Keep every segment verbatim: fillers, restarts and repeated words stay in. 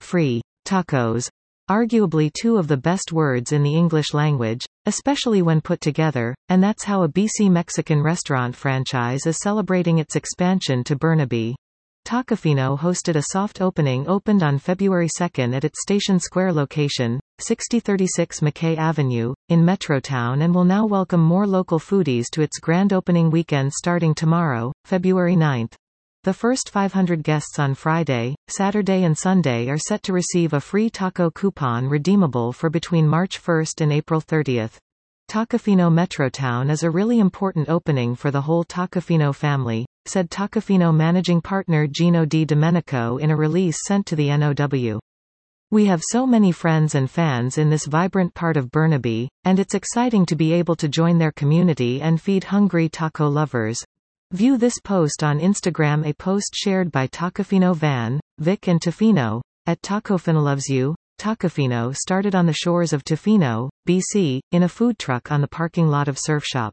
free, tacos. Arguably two of the best words in the English language, especially when put together, and that's how a B C Mexican restaurant franchise is celebrating its expansion to Burnaby. Tacofino hosted a soft opening opened on February second at its Station Square location, sixty thirty-six McKay Avenue, in Metrotown, and will now welcome more local foodies to its grand opening weekend starting tomorrow, February ninth. The first five hundred guests on Friday, Saturday and Sunday are set to receive a free taco coupon redeemable for between March first and April thirtieth. Tacofino Metrotown is a really important opening for the whole Tacofino family, said Tacofino managing partner Gino Di Domenico in a release sent to the N O W. We have so many friends and fans in this vibrant part of Burnaby, and it's exciting to be able to join their community and feed hungry taco lovers. View this post on Instagram, a post shared by Tacofino Van, Vic and Tofino, at Tacofino Loves You. Tacofino started on the shores of Tofino, B C, in a food truck on the parking lot of Surf Shop.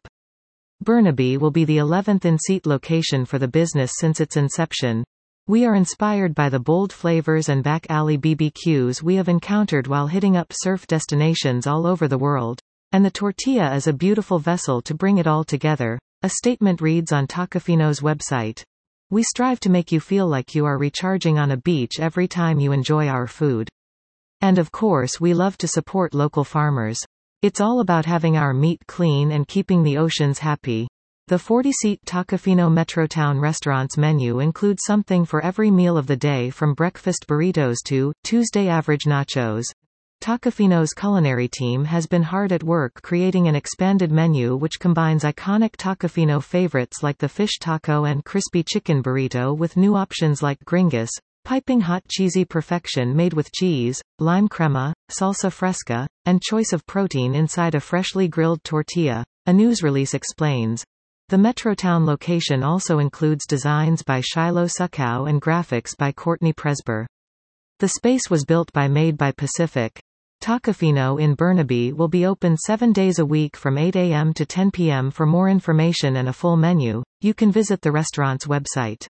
Burnaby will be the eleventh in-seat location for the business since its inception. We are inspired by the bold flavors and back alley B B Qs we have encountered while hitting up surf destinations all over the world. And the tortilla is a beautiful vessel to bring it all together. A statement reads on Tacofino's website. We strive to make you feel like you are recharging on a beach every time you enjoy our food. And of course we love to support local farmers. It's all about having our meat clean and keeping the oceans happy. The forty-seat Tacofino Metrotown restaurant's menu includes something for every meal of the day, from breakfast burritos to Tuesday average nachos. Tacofino's culinary team has been hard at work creating an expanded menu which combines iconic Tacofino favorites like the fish taco and crispy chicken burrito with new options like gringas, piping hot cheesy perfection made with cheese, lime crema, salsa fresca, and choice of protein inside a freshly grilled tortilla, a news release explains. The Metrotown location also includes designs by Shiloh Suckow and graphics by Courtney Presber. The space was built by Made by Pacific. Tacofino in Burnaby will be open seven days a week from eight a m to ten p m For more information and a full menu, you can visit the restaurant's website.